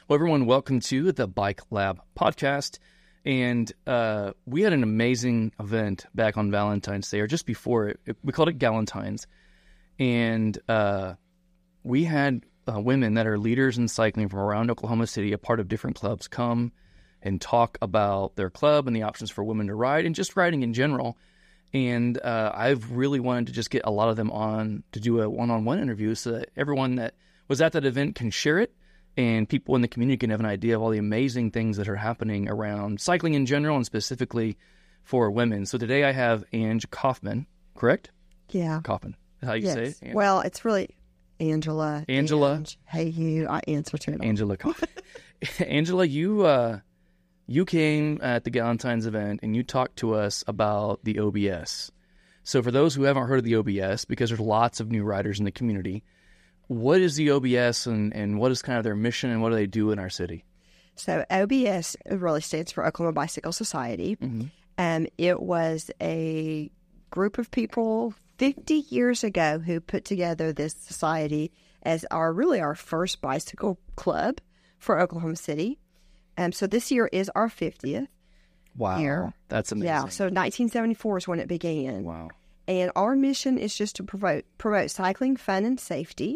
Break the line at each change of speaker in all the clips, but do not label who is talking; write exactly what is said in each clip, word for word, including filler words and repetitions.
Well, everyone, welcome to the Bike Lab podcast. And uh, we had an amazing event back on Valentine's Day, or just before it. it we called it Galentine's. And uh, we had uh, women that are leaders in cycling from around Oklahoma City, a part of different clubs, come and talk about their club and the options for women to ride and just riding in general. And uh, I've really wanted to just get a lot of them on to do a one-on-one interview so that everyone that was at that event can share it and people in the community can have an idea of all the amazing things that are happening around cycling in general and specifically for women. So today I have Ange Kaufman, correct?
Yeah.
Kaufman. Is how you
yes.
say it? Ange.
Well, it's really Angela.
Angela.
Ange. Hey, you. I answer to it all.
Angela Kaufman. Angela, you... Uh, You came at the Galentine's event and you talked to us about the O B S. So for those who haven't heard of the O B S, because there's lots of new riders in the community, what is the O B S and, and what is kind of their mission and what do they do in our city?
So O B S really stands for Oklahoma Bicycle Society.
Mm-hmm.
Um, it was a group of people fifty years ago who put together this society as our really our first bicycle club for Oklahoma City. Um, so this year is our fiftieth
Wow.
year.
That's amazing.
Yeah, so nineteen seventy-four is when it began.
Wow.
And our mission is just to promote promote cycling, fun, and safety.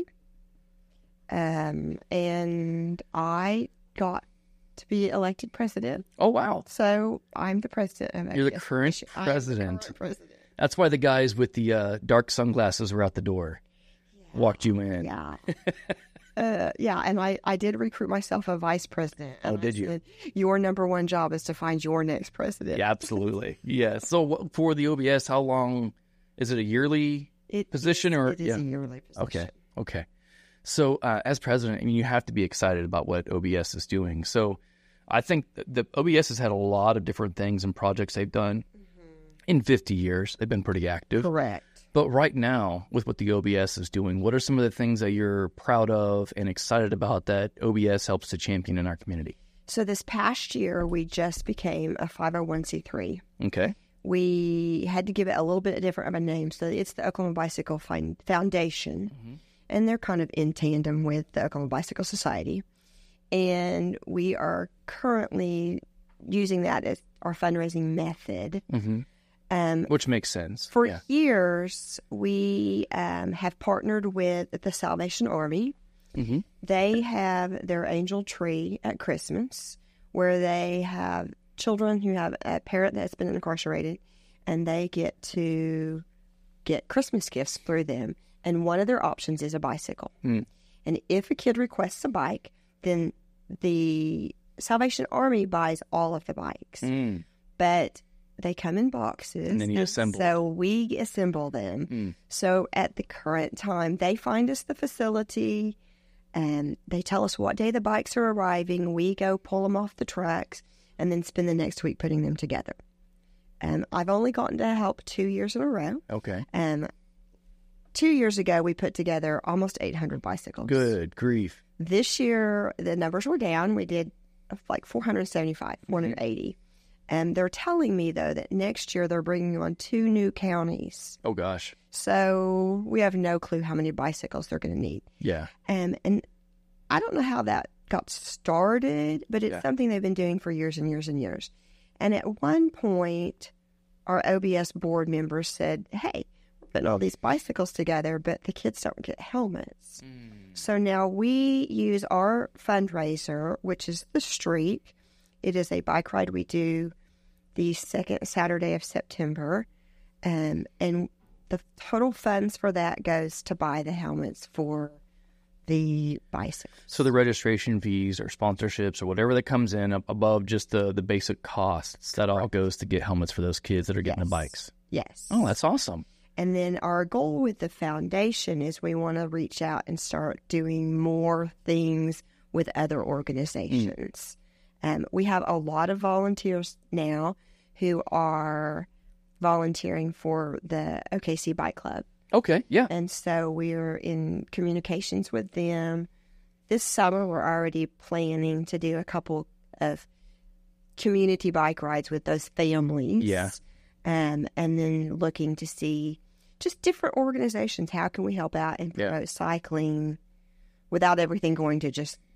Um, and I got to be elected president.
Oh, wow.
So I'm the president of
You're the
O B S.
current
I'm
president.
The current president.
That's why the guys with the uh, dark sunglasses were out the door.
Yeah.
Walked you in.
Yeah. Uh, yeah, and I, I did recruit myself a vice president.
Oh,
And
did
I
you?
said, your number one job is to find your next president.
Yeah, absolutely. Yeah. So what- for the O B S, how long is it? A yearly
It
position
is,
or
it is
yeah?
a yearly position.
Okay. Okay. So uh, as president, I mean, you have to be excited about what O B S is doing. So I think the O B S has had a lot of different things and projects they've done mm-hmm. in fifty years. They've been pretty active.
Correct.
But right now, with what the O B S is doing, what are some of the things that you're proud of and excited about that O B S helps to champion in our community?
So this past year, we just became a five oh one c three.
Okay.
We had to give it a little bit different of a name. So it's the Oklahoma Bicycle Foundation, mm-hmm. and they're kind of in tandem with the Oklahoma Bicycle Society. And we are currently using that as our fundraising method.
Mm-hmm.
Um,
Which makes sense.
For
yeah.
years, we um, have partnered with the Salvation Army.
Mm-hmm.
They have their angel tree at Christmas, where they have children who have a parent that's been incarcerated, and they get to get Christmas gifts through them. And one of their options is a bicycle.
Mm.
And if a kid requests a bike, then the Salvation Army buys all of the bikes.
Mm.
But they come in boxes.
And then you
and
assemble.
So we assemble them.
Mm.
So at the current time, they find us the facility and they tell us what day the bikes are arriving. We go pull them off the trucks and then spend the next week putting them together. And I've only gotten to help two years in a row.
Okay.
And two years ago, we put together almost eight hundred bicycles.
Good grief.
This year, the numbers were down. We did like four hundred seventy-five, four hundred eighty. And they're telling me, though, that next year they're bringing on two new counties.
Oh, gosh.
So we have no clue how many bicycles they're going to need.
Yeah.
And, and I don't know how that got started, but it's
Yeah.
something they've been doing for years and years and years. And at one point, our O B S board members said, hey, we're putting all these bicycles together, but the kids don't get helmets. Mm. So now we use our fundraiser, which is the Streak. It is a bike ride we do the second Saturday of September. Um, and the total funds for that goes to buy the helmets for the bicycles.
So the registration fees or sponsorships or whatever that comes in up above just the, the basic costs, that all goes to get helmets for those kids that are getting
Yes.
the bikes.
Yes.
Oh, that's awesome.
And then our goal with the foundation is we want to reach out and start doing more things with other organizations. Mm. Um, we have a lot of volunteers now who are volunteering for the O K C Bike Club.
Okay, yeah.
And so we're in communications with them. This summer, we're already planning to do a couple of community bike rides with those families.
Yeah.
Um, and then looking to see just different organizations. How can we help out and promote
Yeah.
cycling without everything going to just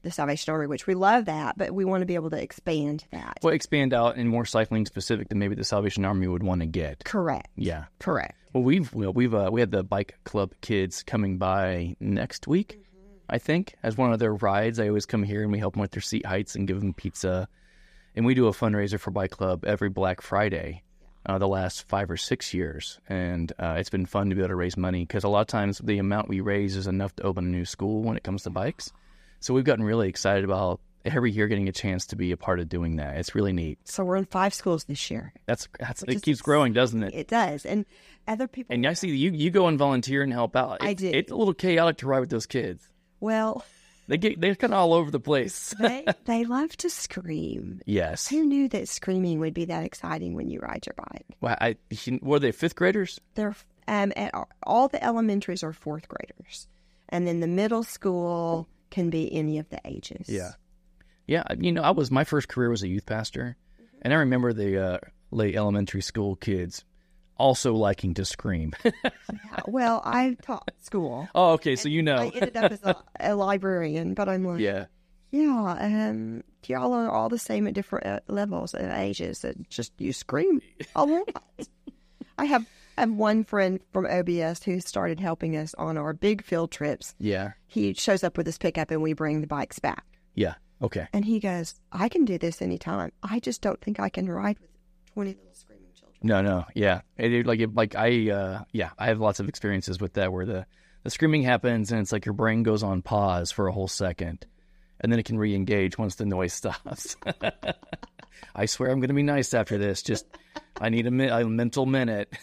the Salvation Army, which we love that, but we want to be able to expand that.
Well, expand out and more cycling specific than maybe the Salvation Army would want to get.
Correct.
Yeah.
Correct.
Well, we've well, we've uh, we had the bike club kids coming by next week, mm-hmm. I think, as one of their rides. I always come here and we help them with their seat heights and give them pizza, and we do a fundraiser for Bike Club every Black Friday. Uh, the last five or six years, and uh, it's been fun to be able to raise money because a lot of times the amount we raise is enough to open a new school when it comes to bikes. So we've gotten really excited about every year getting a chance to be a part of doing that. It's really neat.
So we're in five schools this year.
That's that's
Which
it
is,
keeps growing, doesn't it?
It does, and other people.
And I see you you go and volunteer and help out. It's,
I do.
It's a little chaotic to ride with those kids.
Well.
They get they're kind of all over the place.
they they love to scream.
Yes.
Who knew that screaming would be that exciting when you ride your bike?
Well, I were they fifth graders?
They're um at all the elementaries are fourth graders, and then the middle school can be any of the ages.
Yeah, yeah. You know, I was my first career was a youth pastor, mm-hmm. and I remember the uh, late elementary school kids also liking to scream.
Well, I taught school.
Oh, okay, so you know.
I ended up as a, a librarian, but I'm like,
yeah,
yeah, um, y'all are all the same at different uh, levels and ages. And just you scream a lot. I have I have one friend from O B S who started helping us on our big field trips.
Yeah,
he shows up with his pickup and we bring the bikes back.
Yeah, okay.
And he goes, I can do this anytime. I just don't think I can ride with twenty little screaming children.
No, no, yeah. It, like, it, like I, uh, yeah, I have lots of experiences with that where the, the screaming happens and it's like your brain goes on pause for a whole second, and then it can re-engage once the noise stops. I swear I'm going to be nice after this. Just, I need a, mi- a mental minute.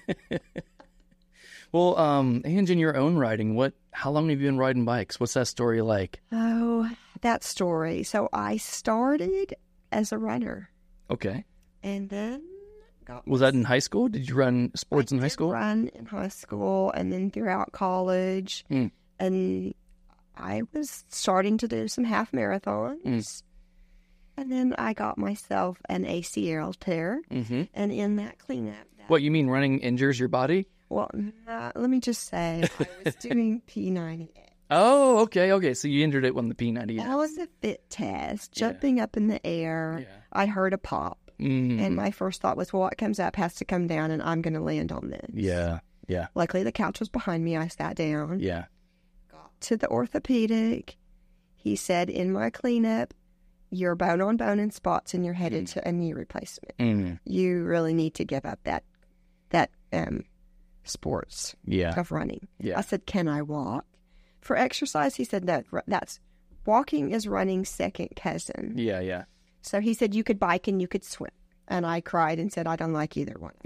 Well, um, Ange, in your own riding, what? How long have you been riding bikes? What's that story like?
Oh, that story. So I started as a runner.
Okay.
And then got
was that in high school? Did you run sports
I
in high
did
school?
Run in high school, and then throughout college,
mm.
and I was starting to do some half marathons,
mm.
and then I got myself an A C L tear,
mm-hmm.
and in that cleanup, that,
what you mean running injures your body?
Well, uh, let me just say, I was doing P ninety X.
Oh, okay, okay. So you injured it on the P ninety X.
That was a fit test, jumping
yeah.
up in the air.
Yeah.
I heard a pop.
Mm.
And my first thought was, well, what comes up has to come down, and I'm going to land on this.
Yeah, yeah.
Luckily, the couch was behind me. I sat down.
Yeah.
Got to the orthopedic. He said, in my cleanup, you're bone on bone in spots, and you're headed mm. to a knee replacement.
Mm.
You really need to give up that that um, sports
yeah.
of running.
Yeah.
I said, can I walk? For exercise, he said, no, that's walking is running second cousin.
Yeah, yeah.
So he said, you could bike and you could swim. And I cried and said, I don't like either one.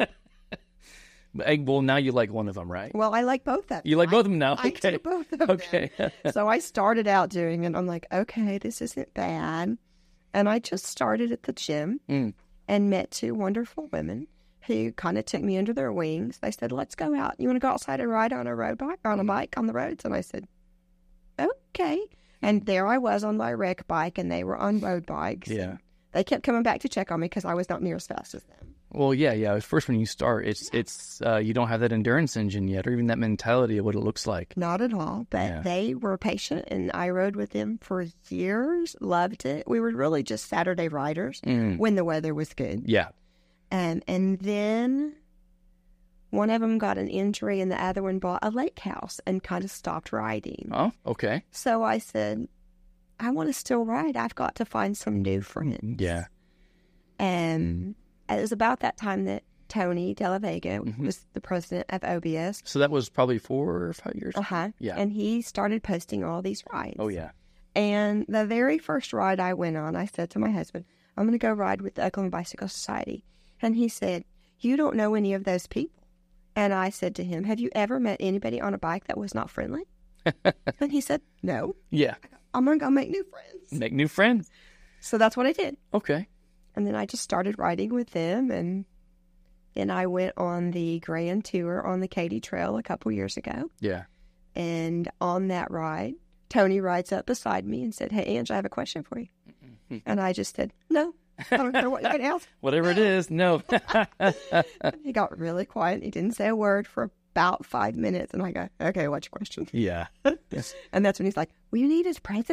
Well, now you like one of them, right?
Well, I like both of them.
You like both of them now?
I,
Okay.
I do both of them.
Okay.
So I started out doing it. I'm like, okay, this isn't bad. And I just started at the gym
mm.
and met two wonderful women who kind of took me under their wings. They said, let's go out. You want to go outside and ride on a road bike, on a bike on the roads? And I said, okay. And there I was on my rec bike, and they were on road bikes.
Yeah.
They kept coming back to check on me because I was not near as fast as them.
Well, yeah, yeah. First, when you start, it's yeah. it's uh, you don't have that endurance engine yet, or even that mentality of what it looks like.
Not at all. But
yeah.
they were patient, and I rode with them for years. Loved it. We were really just Saturday riders
mm.
when the weather was good.
Yeah.
Um, and then one of them got an injury, and the other one bought a lake house and kind of stopped riding.
Oh, okay.
So I said, I want to still ride. I've got to find some new friends.
Yeah.
And it was about that time that Tony Della Vega
mm-hmm.
was the president of O B S.
So that was probably four or five years.
Uh-huh.
Yeah.
And he started posting all these rides.
Oh, yeah.
And the very first ride I went on, I said to my husband, I'm going to go ride with the Oklahoma Bicycle Society. And he said, you don't know any of those people. And I said to him, have you ever met anybody on a bike that was not friendly? And he said, no.
Yeah.
I'm going to go make new friends.
Make new friends.
So that's what I did.
Okay.
And then I just started riding with them. And then I went on the Grand Tour on the Katy Trail a couple years ago.
Yeah.
And on that ride, Tony rides up beside me and said, hey, Ange, I have a question for you. Mm-hmm. And I just said, no. I don't know what you're going to ask.
Whatever it is, no.
He got really quiet. He didn't say a word for about five minutes. And I go, okay, what's your question?
Yeah. Yes.
And that's when he's like, well, you need as president.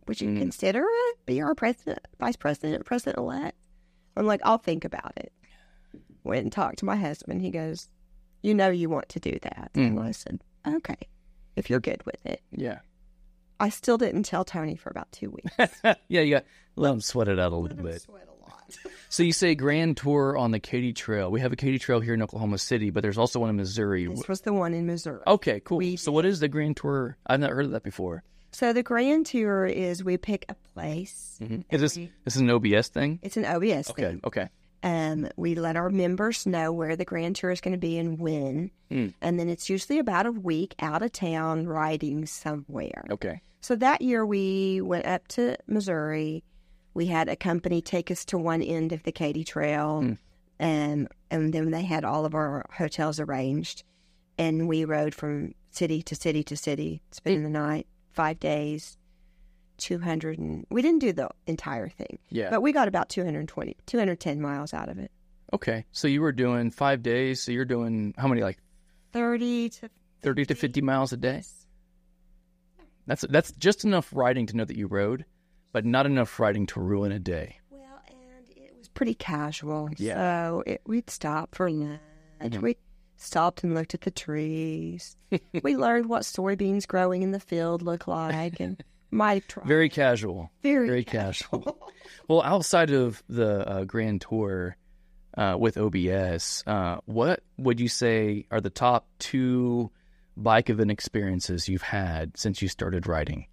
Would you
Mm.
consider it? Be our president, vice president, president elect? I'm like, I'll think about it. Went and talked to my husband. He goes, you know you want to do that.
Mm.
And I said, okay, if you're good with it.
Yeah.
I still didn't tell Tony for about two weeks.
yeah, you got let him sweat it out a little
Let him
bit.
sweat a lot.
So you say Grand Tour on the Katy Trail. We have a Katy Trail here in Oklahoma City, but there's also one in Missouri.
This was the one in Missouri.
Okay, cool.
We
So what is the Grand Tour? I've not heard of that before.
So the Grand Tour is we pick a place.
Mm-hmm. Is this
we-
this is an O B S thing?
It's an O B S
Okay,
thing.
okay.
Um, we let our members know where the Grand Tour is going to be and when.
Mm.
And then it's usually about a week out of town riding somewhere.
Okay.
So that year we went up to Missouri. We had a company take us to one end of the Katy Trail.
Mm.
And, and then they had all of our hotels arranged. And we rode from city to city to city, spending the night, five days, two hundred. And, we didn't do the entire thing.
Yeah.
But we got about two hundred twenty, two hundred ten miles out of it.
Okay. So you were doing five days. So you're doing how many, like
thirty to
thirty to fifty miles a day? That's that's just enough riding to know that you rode, but not enough riding to ruin a day.
Well, and it was pretty casual.
Yeah.
So it, we'd stop for lunch.
Mhm.
We stopped and looked at the trees. We learned what soybeans growing in the field look like, and might try.
Very casual.
very,
very casual. Well, outside of the uh, Grand Tour uh, with O B S, uh, what would you say are the top two bike event experiences you've had since you started riding?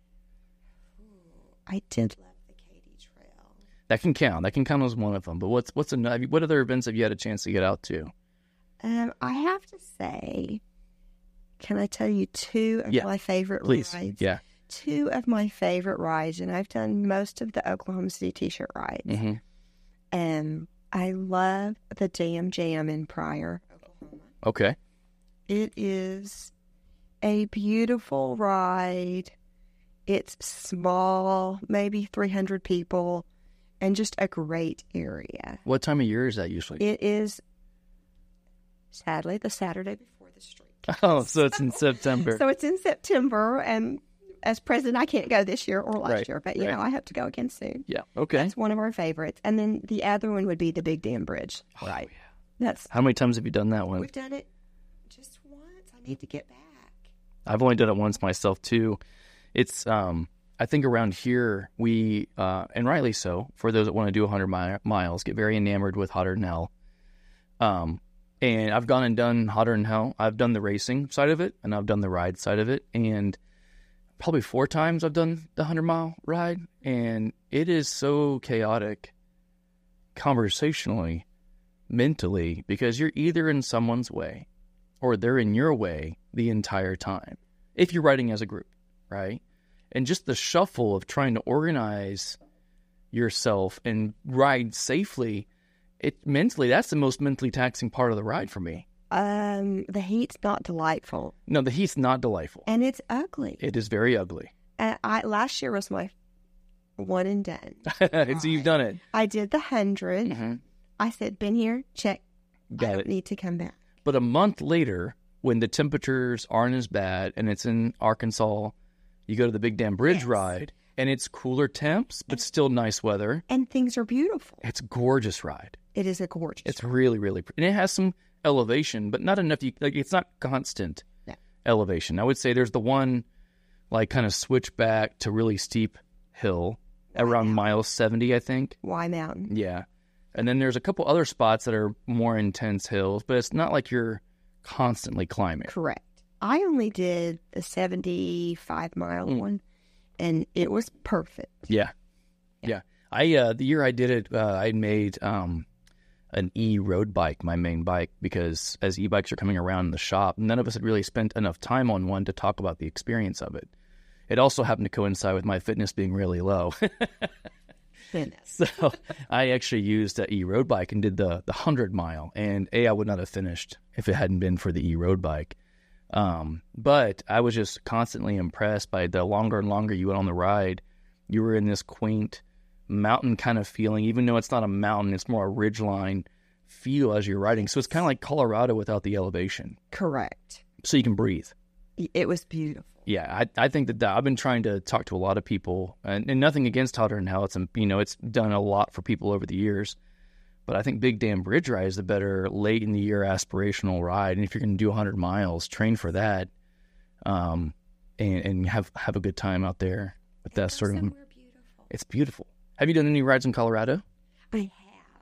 I did love the Katy Trail.
That can count. That can count as one of them. But what's what's another? What other events have you had a chance to get out to?
Um, I have to say, can I tell you two of
Yeah,
my favorite
Please.
rides?
Yeah.
Two of my favorite rides, and I've done most of the Oklahoma City T-shirt rides.
Mm-hmm.
Um, I love the Jam Jam in Pryor, Oklahoma.
Okay.
It is a beautiful ride. It's small, maybe three hundred people, and just a great area.
What time of year is that usually?
It is, sadly, the Saturday before the street.
Oh, so it's in September.
So it's in September, and as president, I can't go this year or last
Right,
year, but, you
right.
know, I have to go again soon.
Yeah. Okay.
That's one of our favorites. And then the other one would be the Big Dam Bridge.
Oh,
Right.
yeah.
That's
How many times have you done that one?
We've done it just once. I need to get back.
I've only done it once myself too. It's um I think around here we uh and rightly so, for those that want to do one hundred mi- miles, get very enamored with Hotter Than Hell. Um and I've gone and done Hotter Than Hell. I've done the racing side of it and I've done the ride side of it, and probably four times I've done the one hundred mile ride, and it is so chaotic conversationally, mentally, because you're either in someone's way or they're in your way the entire time, if you're riding as a group, right? And just the shuffle of trying to organize yourself and ride safely, it mentally, that's the most mentally taxing part of the ride for me.
Um, the heat's not delightful,
No, the heat's not delightful.
and it's ugly.
It is very ugly.
And I last year was my one and done.
So you've done it.
I did the hundred.
Mm-hmm.
I said, "Been here, check. I
Got
don't
it.
need to come back."
But a month later, when the temperatures aren't as bad and it's in Arkansas, you go to the Big Dam Bridge
Yes.
ride, and it's cooler temps, but still nice weather.
And things are beautiful.
It's a gorgeous ride.
It is a gorgeous.
It's really, really pretty. And it has some elevation, but not enough. You, like, it's not constant
No.
elevation. I would say there's the one, like, kind of switchback to really steep hill around
Mountain.
mile seventy, I think.
Y Mountain.
Yeah. And then there's a couple other spots that are more intense hills, but it's not like you're constantly climbing.
Correct. I only did the seventy-five mile
Mm.
one, and it was perfect.
Yeah. Yeah. I, uh, the year I did it, uh, I made, um, an e-road bike my main bike, because as e-bikes are coming around in the shop, none of us had really spent enough time on one to talk about the experience of it. It also happened to coincide with my fitness being really low.
Goodness.
So I actually used an e-road bike and did the, the one hundred mile. And A, I would not have finished if it hadn't been for the e-road bike. Um, but I was just constantly impressed by the longer and longer you went on the ride, you were in this quaint mountain kind of feeling, even though it's not a mountain, it's more a ridgeline feel as you're riding. So it's kind of like Colorado without the elevation.
Correct.
So you can breathe.
It was beautiful.
Yeah, I, I think that, that I've been trying to talk to a lot of people, and, and nothing against Hot and How. It's, you know, it's done a lot for people over the years. But I think Big Dam Bridge Ride is the better late in the year aspirational ride. And if you're going to do one hundred miles, train for that, um, and, and have have a good time out there. With that sort of,
somewhere beautiful.
It's beautiful. Have you done any rides in Colorado?
I have.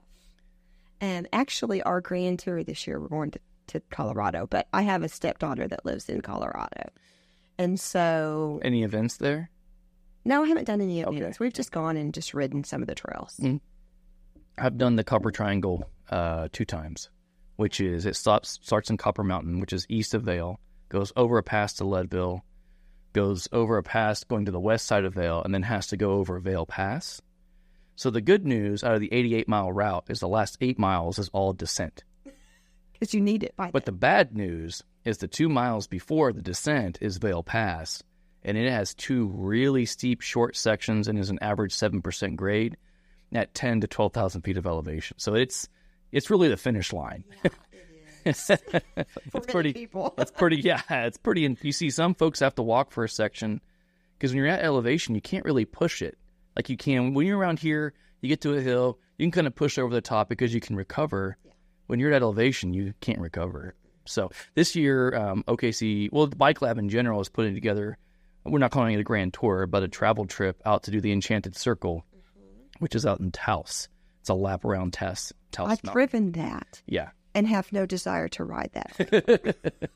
And actually, our grand tour this year, we're going to, to Colorado. But I have a stepdaughter that lives in Colorado. And so...
Any events there?
No, I haven't done any events.
Okay.
We've just gone and just ridden some of the trails.
Mm-hmm. I've done the Copper Triangle uh, two times, which is it stops starts in Copper Mountain, which is east of Vail, goes over a pass to Leadville, goes over a pass going to the west side of Vail, and then has to go over Vail Pass. So the good news out of the eighty-eight mile route is the last eight miles is all descent.
Because you need it by
But the bad news is the two miles before the descent is Vail Pass, and it has two really steep short sections and is an average seven percent grade at ten to twelve thousand feet of elevation. So it's it's really the finish line.
Yeah, it is.
it's pretty
people.
it's pretty yeah, it's pretty you see some folks have to walk for a section because when you're at elevation, you can't really push it like you can when you're around here. You get to a hill, you can kind of push over the top because you can recover. Yeah. When you're at elevation, you can't recover. So this year, um, O K C, well, the Bike Lab in general is putting together, we're not calling it a grand tour, but a travel trip out to do the Enchanted Circle, mm-hmm. which is out in Taos. It's a lap around Taos. Taos
I've
Mountain.
driven that.
Yeah.
And have no desire to ride that.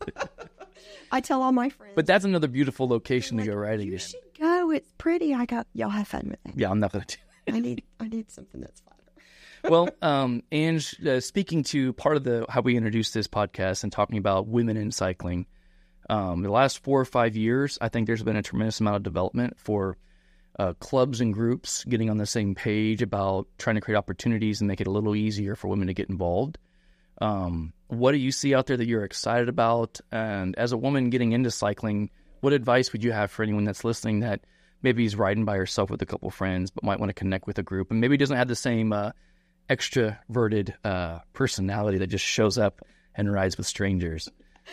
I tell all my friends.
But that's another beautiful location
like,
to go riding
you
in.
You should go. It's pretty. I go, y'all have fun with that.
Yeah, I'm not going to do
I need I need something that's fun.
Well, um, Ange, uh, speaking to part of the how we introduced this podcast and talking about women in cycling, um, the last four or five years, I think there's been a tremendous amount of development for uh, clubs and groups getting on the same page about trying to create opportunities and make it a little easier for women to get involved. Um, what do you see out there that you're excited about? And as a woman getting into cycling, what advice would you have for anyone that's listening that maybe is riding by herself with a couple of friends but might want to connect with a group and maybe doesn't have the same uh, extroverted uh, personality that just shows up and rides with strangers?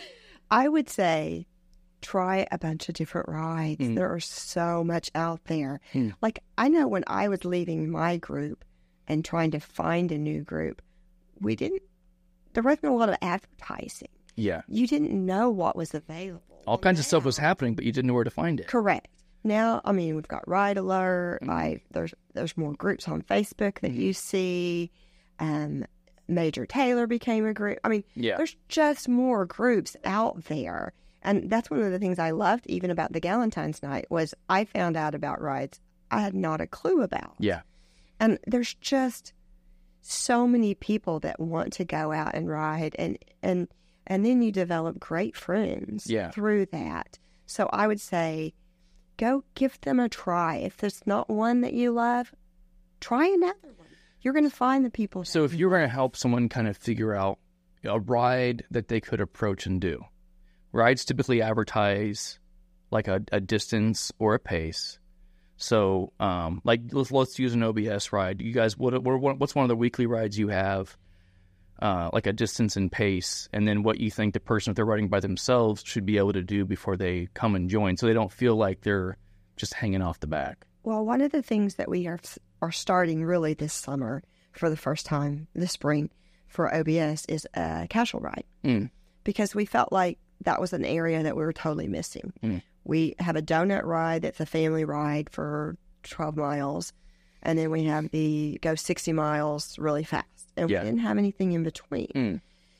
I would say try a bunch of different rides.
Mm.
There are so much out there.
Mm.
Like, I know when I was leaving my group and trying to find a new group, we didn't, there wasn't a lot of advertising.
Yeah.
You didn't know what was available.
All kinds of stuff was happening, but you didn't know where to find it.
Correct. Now, I mean, we've got Ride Alert.
Mm-hmm.
I there's there's more groups on Facebook that mm-hmm. you see. Um, Major Taylor became a group. I mean,
yeah.
there's just more groups out there. And that's one of the things I loved even about the Galentine's night was I found out about rides I had not a clue about.
Yeah.
And there's just so many people that want to go out and ride. And, and, and then you develop great friends
yeah.
through that. So I would say, go give them a try. If there's not one that you love, try another one. You're going to find the people.
So if you're going to help someone kind of figure out a ride that they could approach and do, rides typically advertise like a, a distance or a pace. So um, like let's, let's use an O B S ride. You guys, what, what what's one of the weekly rides you have? Uh, like a distance and pace, and then what you think the person, if they're riding by themselves, should be able to do before they come and join, so they don't feel like they're just hanging off the back.
Well, one of the things that we are are starting really this summer for the first time this spring for O B S is a casual ride,
mm.
because we felt like that was an area that we were totally missing.
Mm.
We have a donut ride that's a family ride for twelve miles, and then we have the go sixty miles really fast. And
yeah.
we didn't have anything in between.
Mm.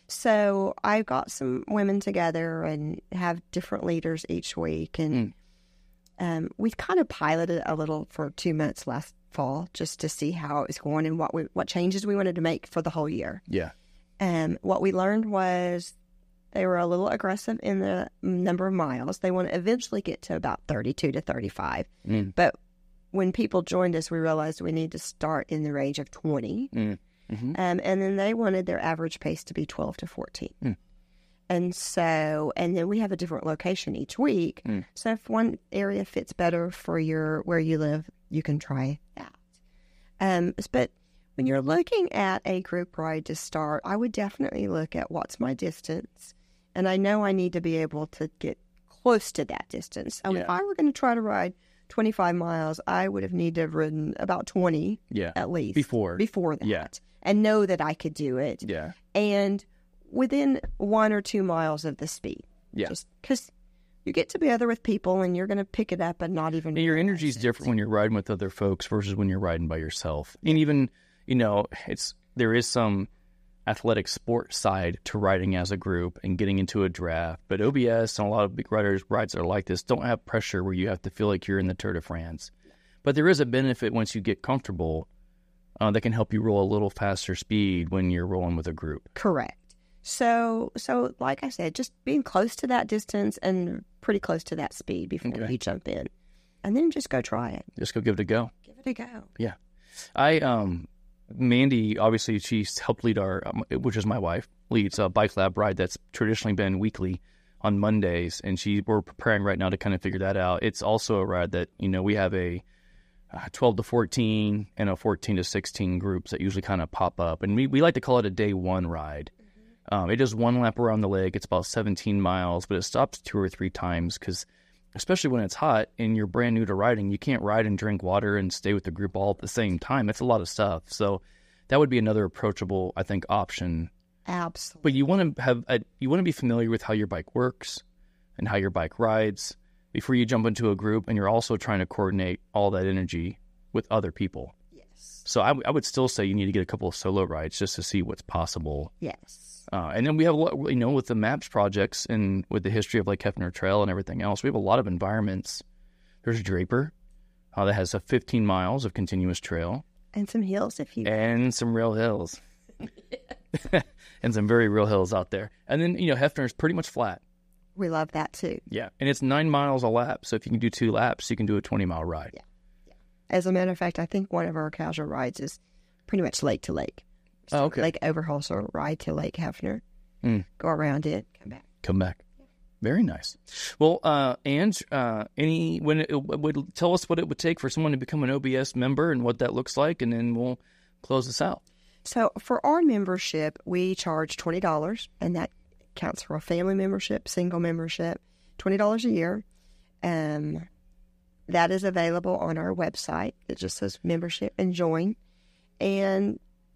So I got some women together and have different leaders each week. And mm. um, we kind of piloted a little for two months last fall just to see how it was going and what we, what changes we wanted to make for the whole year.
Yeah.
And what we learned was they were a little aggressive in the number of miles. They want to eventually get to about thirty-two to thirty-five. Mm. But when people joined us, we realized we need to start in the range of twenty.
Mm. Mm-hmm.
Um, and then they wanted their average pace to be twelve to fourteen. Mm. And so, and then we have a different location each week. Mm. So if one area fits better for your where you live, you can try that. Um, but when you're looking at a group ride to start, I would definitely look at what's my distance. And I know I need to be able to get close to that distance. Um,
Yeah.
If I were going to try to ride twenty-five miles, I would have needed to have ridden about twenty
Yeah.
at least.
Before.
Before that.
Yeah.
And know that I could do it.
Yeah.
And within one or two miles of the speed.
Yeah.
Just because you get together with people and you're going to pick it up and not even.
And your
realize
energy is
it.
different when you're riding with other folks versus when you're riding by yourself. And even, you know, it's there is some athletic sport side to riding as a group and getting into a draft. But O B S and a lot of big riders rides that are like this don't have pressure where you have to feel like you're in the Tour de France. But there is a benefit once you get comfortable uh, that can help you roll a little faster speed when you're rolling with a group.
Correct. So, so like I said, just being close to that distance and pretty close to that speed before
Okay.
you jump in, and then just go try it.
Just go give it a go.
Give it a go.
Yeah. I, um, Mandy, obviously, she's helped lead our, um, which is my wife, leads a Bike Lab ride that's traditionally been weekly on Mondays. And she, we're preparing right now to kind of figure that out. It's also a ride that, you know, we have a uh, twelve to fourteen and a fourteen to sixteen groups that usually kind of pop up. And we, we like to call it a day one ride. Um, it does one lap around the lake. It's about seventeen miles, but it stops two or three times because, especially when it's hot and you're brand new to riding, you can't ride and drink water and stay with the group all at the same time. It's a lot of stuff. So that would be another approachable, I think, option.
Absolutely.
But you want to have a, you want to be familiar with how your bike works and how your bike rides before you jump into a group, and you're also trying to coordinate all that energy with other people.
Yes.
So I, w- I would still say you need to get a couple of solo rides just to see what's possible.
Yes.
Uh, and then we have a lot, you know, with the MAPS projects and with the history of Lake Hefner Trail and everything else, we have a lot of environments. There's Draper, uh, that has a fifteen miles of continuous trail
And some hills if you.
and some real hills. And some very real hills out there. And then, you know, Hefner is pretty much flat.
We love that too.
Yeah. And it's nine miles a lap. So if you can do two laps, you can do a twenty mile ride.
Yeah. Yeah. As a matter of fact, I think one of our casual rides is pretty much lake to lake.
Oh, okay.
Lake Overholser, ride to Lake Hefner.
Mm.
Go around it, come back.
Come back. Very nice. Well, uh, Ange, uh, any when it, it would tell us what it would take for someone to become an O B S member and what that looks like, and then we'll close this out.
So for our membership, we charge twenty dollars, and that counts for a family membership, single membership, twenty dollars a year. Um, that is available on our website. It just says membership and join. And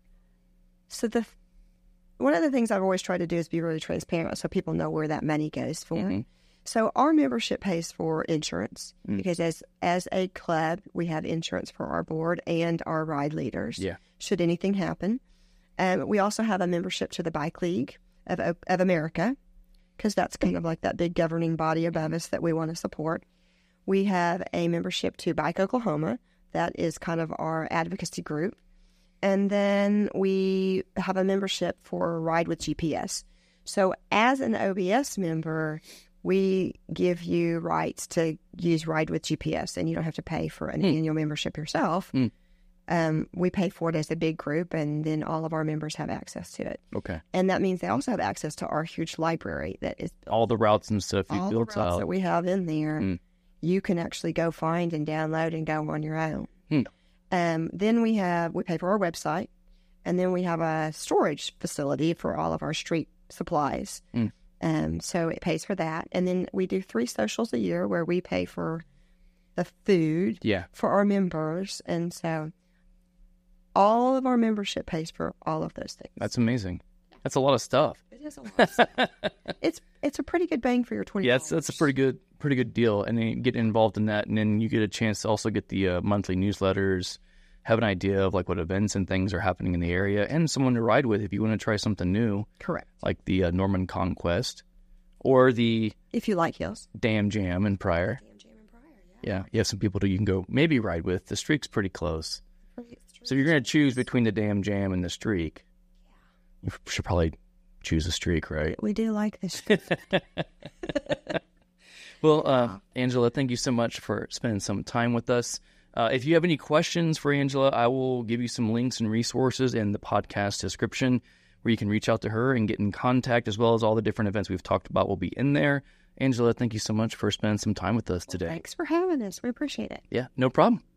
so the one of the things I've always tried to do is be really transparent so people know where that money goes for.
Mm-hmm.
So our membership pays for insurance
Mm.
because as as a club, we have insurance for our board and our ride leaders.
Yeah.
Should anything happen. Um, we also have a membership to the Bike League of, of, of America because that's kind of like that big governing body above us that we want to support. We have a membership to Bike Oklahoma. That is kind of our advocacy group. And then we have a membership for Ride with G P S. So as an O B S member, we give you rights to use Ride with G P S, and you don't have to pay for an
Mm.
annual membership yourself.
Mm.
Um, we pay for it as a big group, and then all of our members have access to it.
Okay.
And that means they also have access to our huge library that is
All the routes and stuff you
all the
built
routes
out.
that we have in there.
Mm.
You can actually go find and download and go on your own.
Hmm.
Um, then we have we pay for our website, and then we have a storage facility for all of our street supplies.
Mm.
Um, so it pays for that, and then we do three socials a year where we pay for the food
Yeah.
for our members, and so all of our membership pays for all of those things.
That's amazing. That's a lot of stuff.
It is a lot. Of stuff. It's it's a pretty good bang for your twenty.
Yeah, that's, that's a pretty good pretty good deal. And then you get involved in that, and then you get a chance to also get the uh, monthly newsletters, have an idea of like what events and things are happening in the area, and someone to ride with if you want to try something new,
correct.
like the uh, Norman Conquest or the
If you like hills,
Dam Jam in Pryor.
Damn Jam and Briar, yeah.
Yeah, you have some people that you can go maybe ride with. The Streak's pretty close. So you're going to choose between the Dam Jam and the Streak. You should probably choose the Streak, right?
We do like this.
Well, uh, Angela, thank you so much for spending some time with us. Uh, if you have any questions for Angela, I will give you some links and resources in the podcast description where you can reach out to her and get in contact, as well as all the different events we've talked about will be in there. Angela, thank you so much for spending some time with us today.
Thanks for having us. We appreciate it.
Yeah, no problem.